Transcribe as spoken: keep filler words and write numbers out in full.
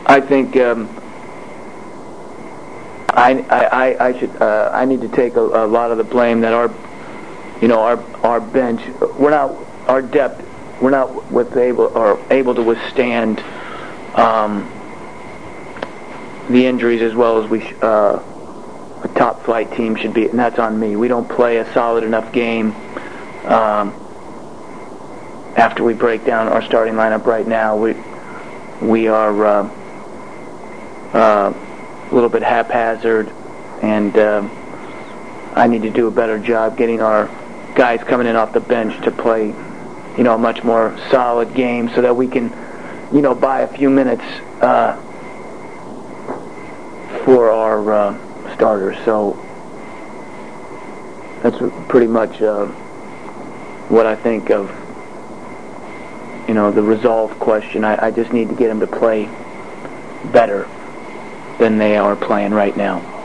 I think um, I, I, I should uh, I need to take a, a lot of the blame that our you know our our bench we're not our depth we're not with able or able to withstand um, the injuries as well as we sh- uh, a top flight team should be, and that's on me. We don't play a solid enough game um, after we break down our starting lineup right now. We we are uh, uh, a little bit haphazard, and um, I need to do a better job getting our guys coming in off the bench to play, you know, a much more solid game so that we can, you know, buy a few minutes uh, for our uh, starters. So that's pretty much uh, what I think of, you know, the resolve question. I, I just need to get them to play better than they are playing right now.